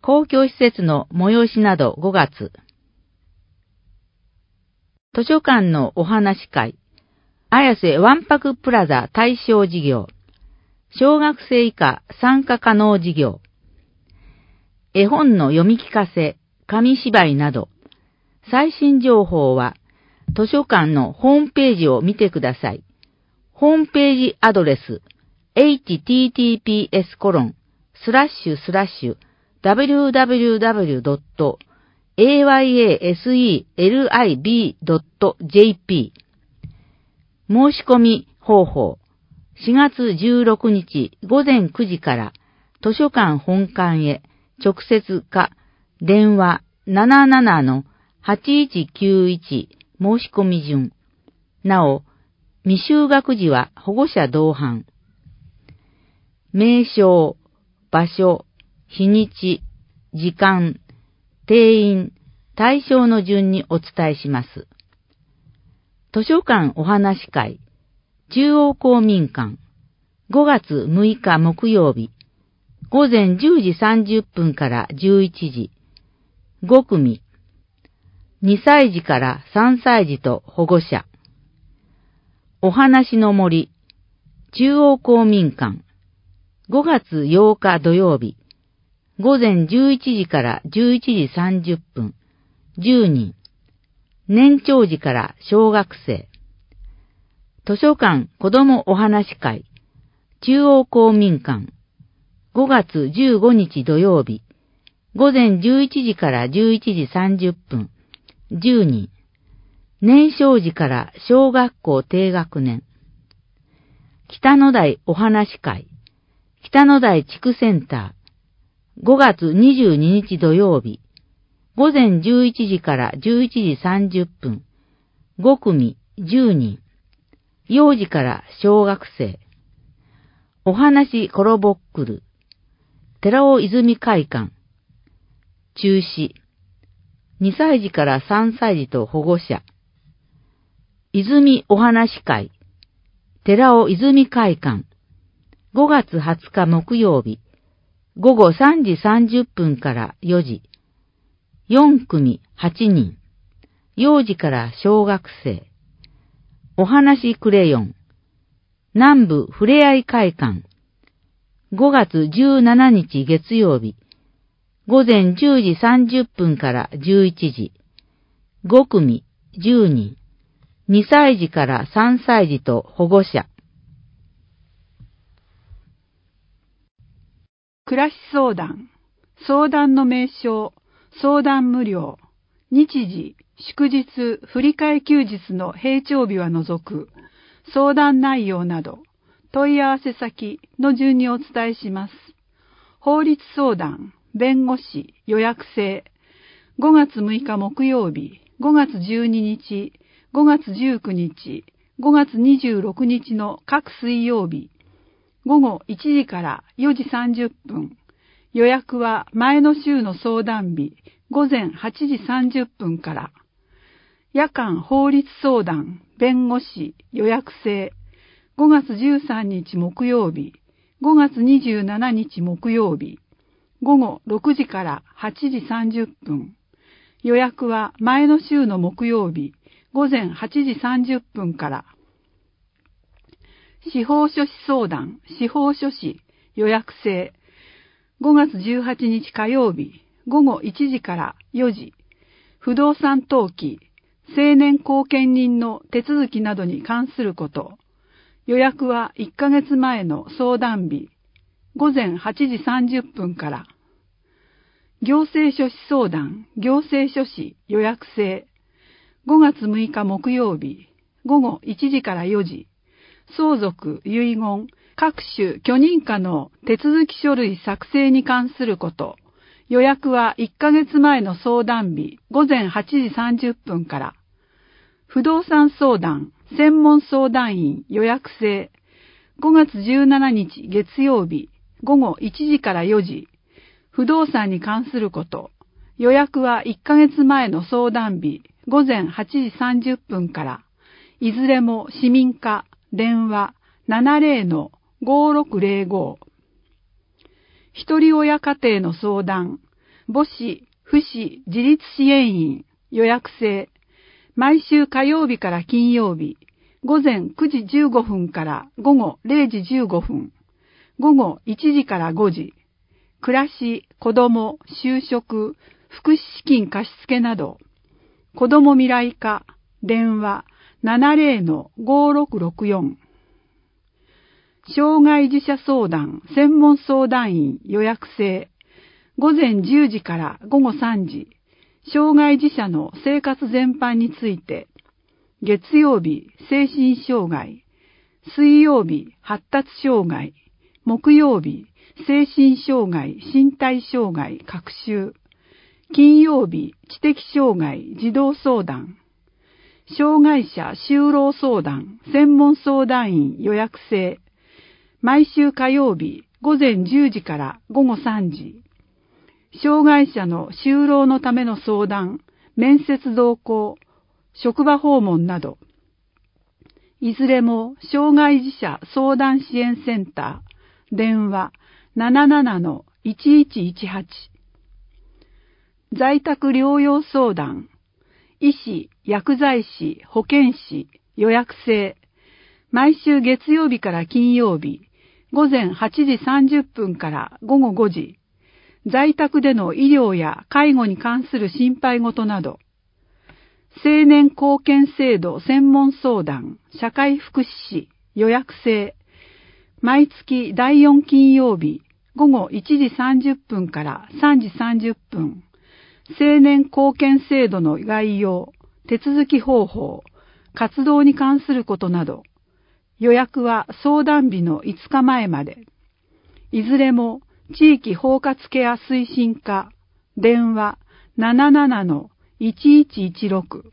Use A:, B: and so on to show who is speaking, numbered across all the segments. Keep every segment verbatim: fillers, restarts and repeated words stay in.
A: 公共施設の催しなどごがつ。図書館のお話会。綾瀬わんぱくプラザ対象事業。小学生以下参加可能事業。絵本の読み聞かせ、紙芝居など。最新情報は図書館のホームページを見てください。ホームページアドレス エイチティーティーピーエスコロンスラッシュスラッシュダブリューダブリューダブリュードットエーワイエーエスイーエルアイビードットジェーピー 申し込み方法しがつじゅうろくにち午前くじから図書館本館へ直接か電話 ななななのはちいちきゅういち 申し込み順。なお、未就学児は保護者同伴。名称、場所、日にち、時間、定員、対象の順にお伝えします。図書館お話会、中央公民館、ごがつむいか木曜日、午前じゅうじさんじゅっぷんからじゅういちじ、ごくみ、にさいじからさんさいじと保護者。お話の森、中央公民館、ごがつようか土曜日、午前じゅういちじからじゅういちじさんじゅっぷん、じゅうにん、年長児から小学生。図書館子どもお話会、中央公民館、ごがつじゅうごにち土曜日、午前じゅういちじからじゅういちじさんじゅっぷん、じゅうにん、年少児から小学校低学年。北野台お話会、北野台地区センター、ごがつにじゅうににち土曜日、午前じゅういちじからじゅういちじさんじゅっぷん、ごくみじゅうにん、幼児から小学生。お話コロボックル、寺尾泉会館、中止。にさいじからさんさいじと保護者。泉お話会、寺尾泉会館、ごがつはつか木曜日、ごごさんじさんじゅっぷんからよじ、よんくみはちにん、幼児から小学生。お話クレヨン、南部ふれあい会館、ごがつじゅうしちにち月曜日、午前じゅうじさんじゅっぷんからじゅういちじ、ごくみじゅうにん、にさいじからさんさいじと保護者。
B: 暮らし相談、相談の名称、相談無料、日時、祝日、振り替え休日の平常日は除く、相談内容など、問い合わせ先の順にお伝えします。法律相談、弁護士、予約制、ごがつむいか木曜日、ごがつじゅうににち、ごがつじゅうくにち、ごがつにじゅうろくにちの各水曜日、ごごいちじからよじさんじゅっぷん、予約は前の週の相談日、ごぜんはちじさんじゅっぷんから、夜間法律相談、弁護士、予約制、ごがつじゅうさんにち木曜日、ごがつにじゅうしちにち木曜日、ごごろくじからはちじさんじゅっぷん、予約は前の週の木曜日、ごぜんはちじさんじゅっぷんから、司法書士相談、司法書士、予約制、ごがつじゅうはちにち火曜日、ごごいちじからよじ、不動産登記、成年後見人の手続きなどに関すること、予約はいっかげつまえの相談日、ごぜんはちじさんじゅっぷんから、行政書士相談、行政書士、予約制、ごがつむいか木曜日、ごごいちじからよじ、相続、遺言、各種許認可の手続き書類作成に関すること、予約はいっかげつまえの相談日、ごぜんはちじさんじゅっぷんから、不動産相談、専門相談員予約制、ごがつじゅうしちにち月曜日、ごごいちじからよじ、不動産に関すること、予約はいっかげつまえの相談日、ごぜんはちじさんじゅっぷんから、いずれも市民課、電話 ななぜろのごろくぜろご。一人親家庭の相談、 母子、父子、自立支援員、予約制。毎週火曜日から金曜日、午前くじじゅうごふんから午後れいじじゅうごふん、午後いちじからごじ。暮らし、子供、就職、福祉資金貸付など。子供未来課、電話 ななぜろ ごろくろくよん。障害児者相談、専門相談員予約制。午前じゅうじから午後さんじ。障害児者の生活全般について。月曜日、精神障害。水曜日、発達障害。木曜日、精神障害、身体障害、学習。金曜日、知的障害、児童相談。障害者就労相談、専門相談員予約制。毎週火曜日、午前じゅうじから午後さんじ。障害者の就労のための相談、面接同行、職場訪問など。いずれも障害児者相談支援センター、電話 ななななのいちいちいちはち。在宅療養相談、医師、薬剤師、保健師、予約制。毎週月曜日から金曜日、午前はちじさんじゅっぷんから午後ごじ。在宅での医療や介護に関する心配事など。青年貢献制度専門相談、社会福祉士、予約制。毎月だいよん金曜日、午後いちじさんじゅっぷんからさんじさんじゅっぷん。青年貢献制度の概要、手続き方法、活動に関することなど。予約は相談日のいつかまえまで。いずれも地域包括ケア推進課、電話 ななななのいちいちいちろく。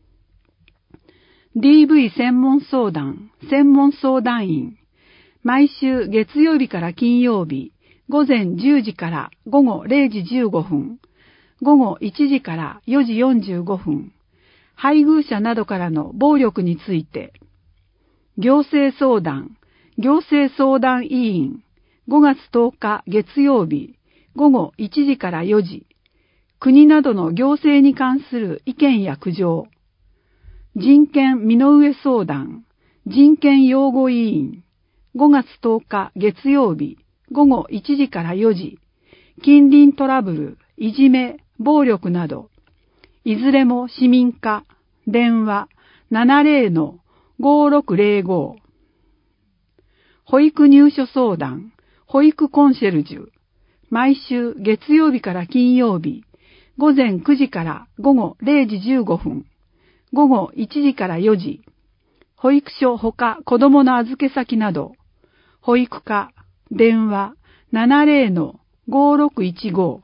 B: ディーブイ 専門相談、専門相談員。毎週月曜日から金曜日、午前じゅうじから午後れいじじゅうごふん、午後いちじからよじよんじゅうごふん。配偶者などからの暴力について。行政相談、行政相談委員。ごがつとおか月曜日、午後いちじからよじ。国などの行政に関する意見や苦情。人権身の上相談、人権擁護委員。ごがつとおか月曜日、午後いちじからよじ。近隣トラブル、いじめ、暴力など。いずれも市民課、電話 ななぜろのごろくぜろご。保育入所相談、保育コンシェルジュ。毎週月曜日から金曜日、午前くじから午後れいじじゅうごふん、午後いちじからよじ。保育所ほか子供の預け先など。保育課、電話 ななぜろのごろくいちご。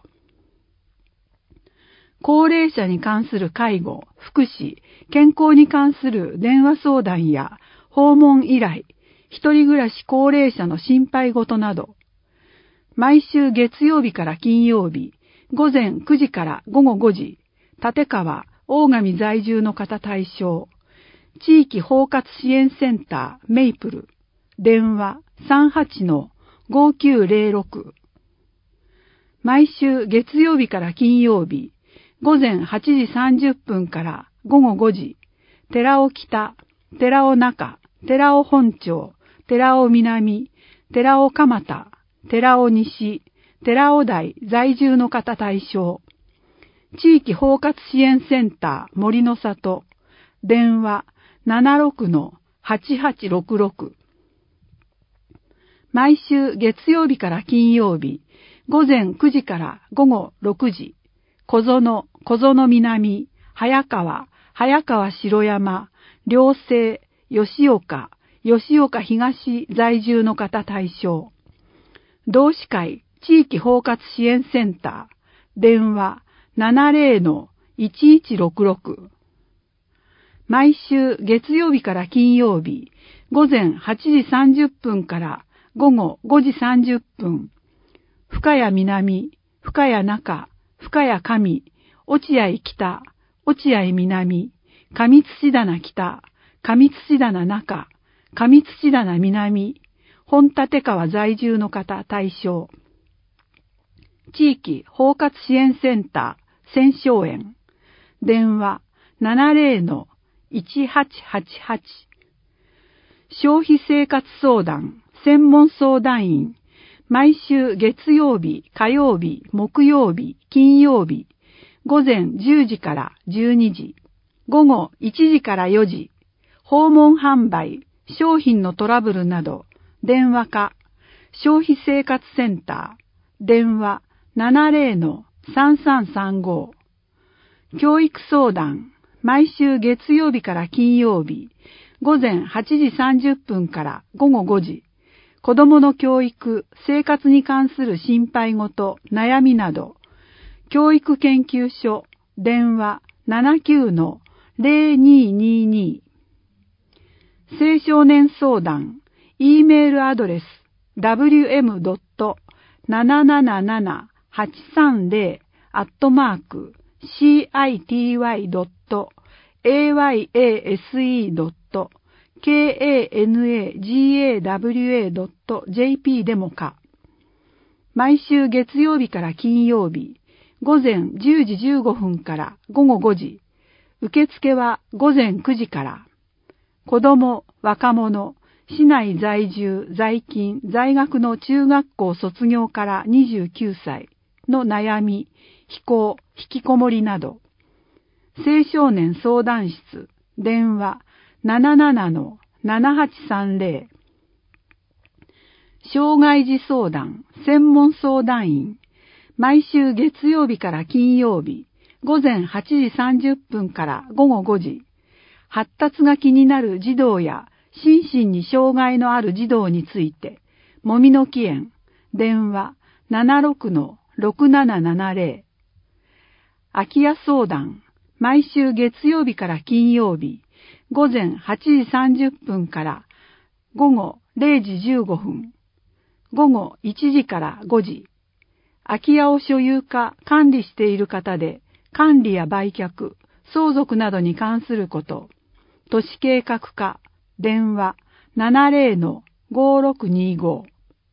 B: 高齢者に関する介護、福祉、健康に関する電話相談や訪問依頼、一人暮らし高齢者の心配事など。毎週月曜日から金曜日、午前くじから午後ごじ、立川、大神在住の方対象。地域包括支援センター、メイプル。電話 さんはちのごきゅうぜろろく。毎週月曜日から金曜日、午前はちじさんじゅっぷんから午後ごじ、寺尾北、寺尾中、寺尾本町、寺尾南、寺尾蒲田、寺尾西、寺尾台在住の方対象。地域包括支援センター森の里。電話 ななろくのはちはちろくろく。毎週月曜日から金曜日、午前くじから午後ろくじ。小園、小園南、早川、早川城山、両西、吉岡、吉岡東在住の方対象。同志会地域包括支援センター、電話 ななぜろのいちいちろくろく。毎週月曜日から金曜日、午前はちじさんじゅっぷんから午後ごじさんじゅっぷん、深谷南、深谷中、深谷上、落合北、落合南、上土棚北、上土棚中、上土棚南、本立川在住の方対象。 地域包括支援センター千昌園。電話 ななゼロのいちはちはちはち。消費生活相談専門相談員。毎週月曜日、火曜日、木曜日、金曜日。午前じゅうじからじゅうにじ。午後いちじからよじ。訪問販売、商品のトラブルなど、電話か、消費生活センター、電話 ななゼロのさんさんさんご。教育相談、毎週月曜日から金曜日、午前はちじさんじゅっぷんから午後ごじ。子供の教育、生活に関する心配事、悩みなど、教育研究所、電話 ななきゅうのゼロににに。青少年相談、E メールアドレス ダブリューエムドットななななななはちさんゼロ アットマーク シーアイティーワイドットエーワイエーエスイードットケーエーエヌエージーエーダブリューエードットジェーピー でもか。毎週月曜日から金曜日、午前じゅうじじゅうごふんから午後ごじ。受付は午前くじから。子供、若者、市内在住、在勤、在学の中学校卒業からにじゅうきゅうさいの悩み、非行、引きこもりなど。青少年相談室、電話 ななななのななはちさんゼロ。障害児相談、専門相談員。毎週月曜日から金曜日、午前はちじさんじゅっぷんから午後ごじ。発達が気になる児童や心身に障害のある児童について、もみの木園、電話 ななろくのろくななななゼロ。空き家相談、毎週月曜日から金曜日、午前はちじさんじゅっぷんから午後れいじじゅうごふん、午後いちじからごじ。空き家を所有か管理している方で、管理や売却、相続などに関すること、都市計画課、電話 ななゼロのごろくにご。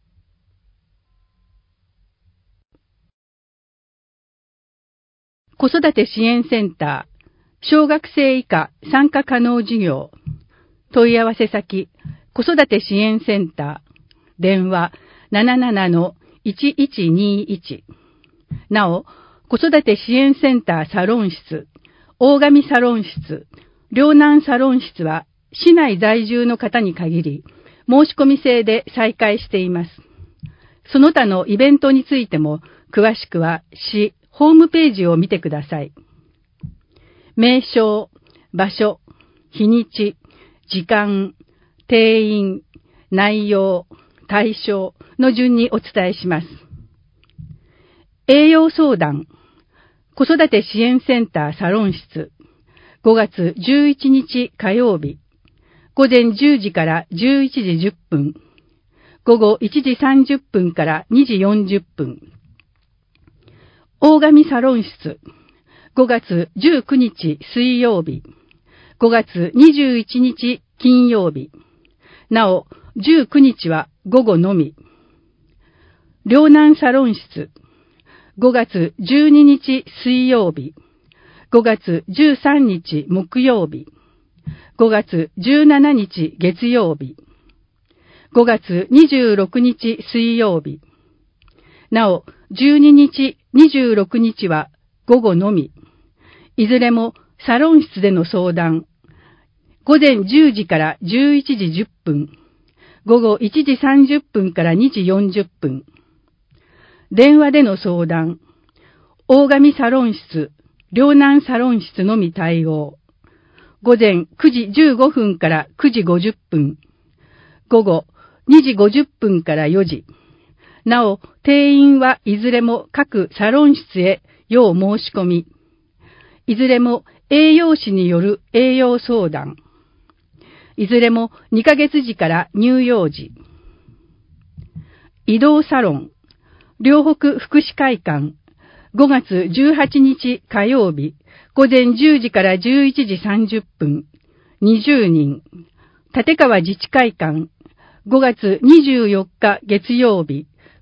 C: 子育て支援センター、小学生以下参加可能事業。問い合わせ先、子育て支援センター、電話 ななななのいちいちにいち。なお、子育て支援センターサロン室、大神サロン室、両南サロン室は市内在住の方に限り、申し込み制で再開しています。その他のイベントについても、詳しくは市ホームページを見てください。名称、場所、日にち、時間、定員、内容、対象の順にお伝えします。栄養相談、子育て支援センターサロン室、ごがつじゅういちにち火曜日、午前じゅうじからじゅういちじじゅっぷん、午後いちじさんじゅっぷんからにじよんじゅっぷん。大神サロン室、ごがつじゅうくにち水曜日、ごがつにじゅういちにち金曜日。なお、じゅうくにちは午後のみ。両南サロン室、ごがつじゅうににち水曜日、ごがつじゅうさんにち木曜日、ごがつじゅうしちにち月曜日、ごがつにじゅうろくにち水曜日。なお、じゅうににち、にじゅうろくにちは午後のみ。いずれもサロン室での相談。午前じゅうじからじゅういちじじゅっぷん、午後いちじさんじゅっぷんからにじよんじゅっぷん。電話での相談。大神サロン室、両南サロン室のみ対応。午前くじじゅうごふんからくじごじゅっぷん、午後にじごじゅっぷんからよじ。なお、定員はいずれも各サロン室へ要申し込み。いずれも栄養士による栄養相談。いずれもにかげつじから乳幼児。移動サロン、両北福祉会館、ごがつじゅうはちにち火曜日、午前じゅうじからじゅういちじさんじゅっぷん、にじゅうにん。立川自治会館、ごがつにじゅうよっか月曜日、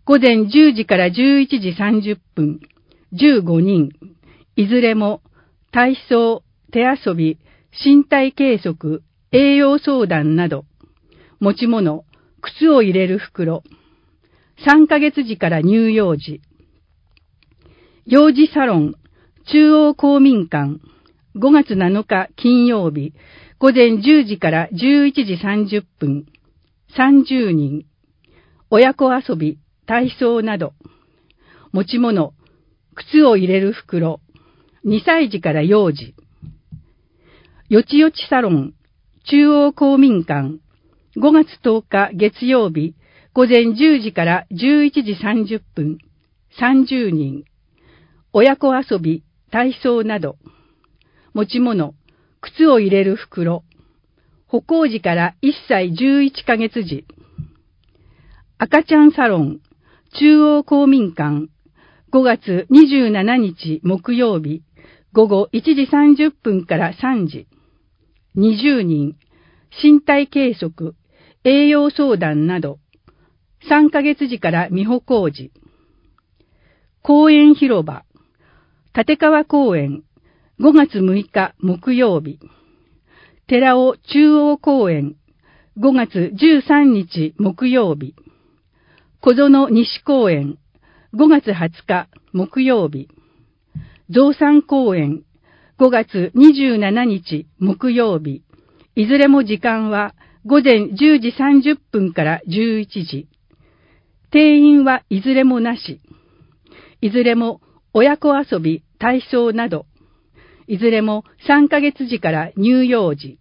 C: 午前じゅうじからじゅういちじさんじゅっぷん、じゅうごにん、いずれも体操、手遊び、身体計測、栄養相談など、持ち物、靴を入れる袋、さんかげつ児から乳幼児、幼児サロン、中央公民館、ごがつなのか金曜日、午前じゅうじからじゅういちじさんじゅっぷん、さんじゅうにん、親子遊び、体操など、持ち物、靴を入れる袋、にさい児から幼児、よちよちサロン、中央公民館、ごがつとおか月曜日、午前じゅうじからじゅういちじさんじゅっぷん、さんじゅうにん、親子遊び、体操など、持ち物、靴を入れる袋、歩行児からいっさいじゅういっかげつ児、赤ちゃんサロン、中央公民館、ごがつにじゅうしちにち木曜日、午後いちじさんじゅっぷんからさんじ、にじゅうにん、身体計測、栄養相談など、さんかげつ児から未歩行児、公園広場、立川公園、ごがつむいか木曜日、寺尾中央公園、ごがつじゅうさんにち木曜日、小園西公園、ごがつはつか木曜日、増産公園、ごがつにじゅうしちにち木曜日、いずれも時間は午前じゅうじさんじゅっぷんからじゅういちじ。定員はいずれもなし。いずれも親子遊び、体操など、いずれもさんかげつ児から乳幼児。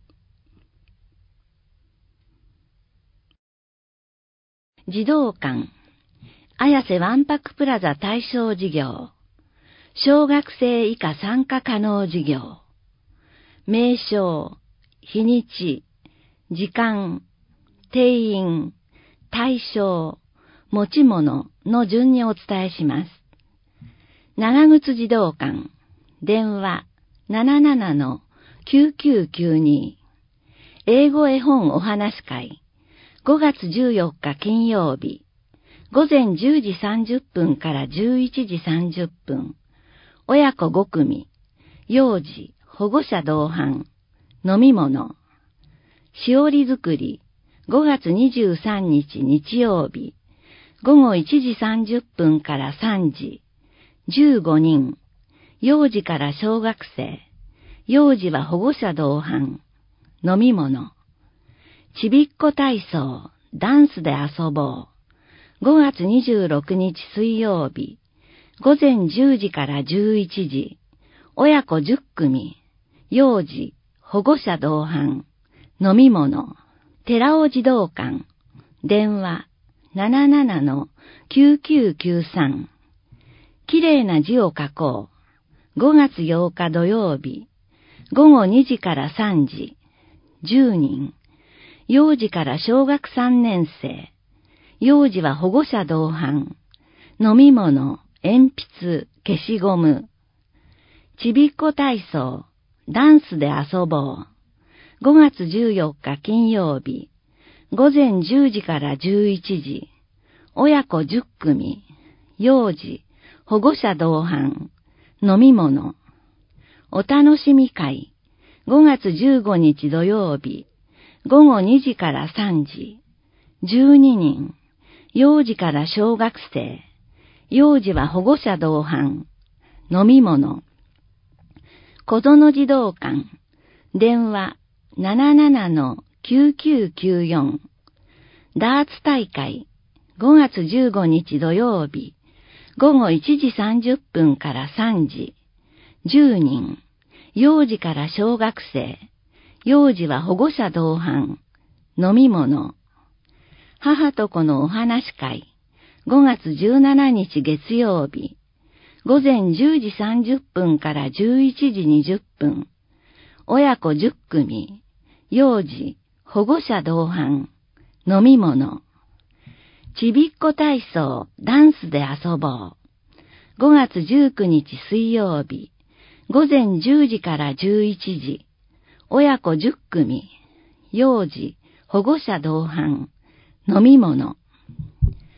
A: 児童館、綾瀬わんぱくプラザ対象事業、小学生以下参加可能事業、名称、日にち、時間、定員、対象、持ち物の順にお伝えします。長靴児童館、電話 ななななのきゅうきゅうきゅうに、英語絵本お話会、ごがつじゅうよっか金曜日、午前じゅうじさんじゅっぷんからじゅういちじさんじゅっぷん、親子ごくみ、幼児、保護者同伴、飲み物、しおり作り、ごがつにじゅうさんにち日曜日、ごごいちじさんじゅっぷんからさんじ、じゅうごにん、幼児から小学生、幼児は保護者同伴、飲み物、ちびっこ体操、ダンスで遊ぼう、ごがつにじゅうろくにち水曜日、午前じゅうじからじゅういちじ、親子じゅっくみ、幼児、保護者同伴、飲み物、寺尾児童館、電話 ななななのきゅうきゅうきゅうさん、きれいな字を書こう、ごがつようか土曜日、ごごにじからさんじ、じゅうにん、幼児から小学さんねん生、幼児は保護者同伴、飲み物、鉛筆、消しゴム、ちびっこ体操、ダンスで遊ぼう、ごがつじゅうよっか金曜日、午前じゅうじからじゅういちじ、親子じゅっくみ、幼児、保護者同伴、飲み物、お楽しみ会、ごがつじゅうごにち土曜日、ごごにじからさんじ、じゅうににん、幼児から小学生、幼児は保護者同伴、飲み物、小園児童館、電話 ななななのきゅうきゅうきゅうよん、ダーツ大会、ごがつじゅうごにち土曜日、ごごいちじさんじゅっぷんからさんじ、じゅうにん、幼児から小学生、幼児は保護者同伴、飲み物、母と子のお話会、ごがつじゅうしちにち月曜日、午前じゅうじさんじゅっぷんからじゅういちじにじゅっぷん、親子じゅっくみ、幼児、保護者同伴、飲み物、ちびっこ体操、ダンスで遊ぼう、ごがつじゅうくにち水曜日、午前じゅうじからじゅういちじ、親子じゅっくみ、幼児、保護者同伴、飲み物、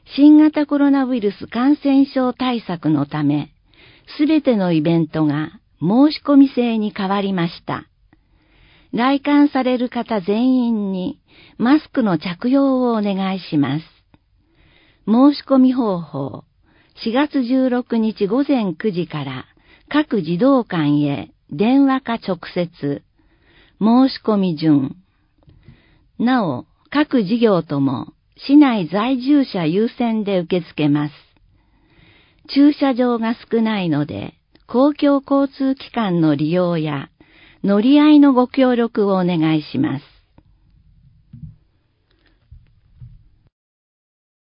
D: 新型コロナウイルス感染症対策のため、すべてのイベントが申し込み制に変わりました。来館される方全員にマスクの着用をお願いします。申し込み方法、しがつじゅうろくにち午前くじから各児童館へ電話か直接、申し込み順。なお、各事業とも市内在住者優先で受け付けます。駐車場が少ないので、公共交通機関の利用や乗り合いのご協力をお願いします。